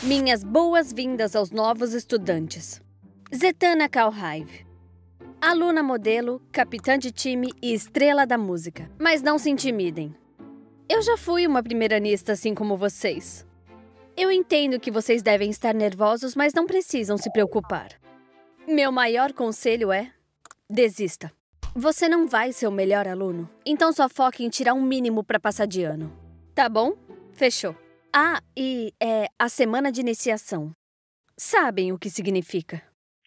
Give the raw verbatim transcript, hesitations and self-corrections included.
Minhas boas-vindas aos novos estudantes. Zetana Kalhaiv, aluna modelo, capitã de time e estrela da música. Mas não se intimidem. Eu já fui uma primeiranista assim como vocês. Eu entendo que vocês devem estar nervosos, mas não precisam se preocupar. Meu maior conselho é: desista. Você não vai ser o melhor aluno, então só foque em tirar um mínimo para passar de ano. Tá bom? Fechou. Ah, e é a semana de iniciação. Sabem o que significa?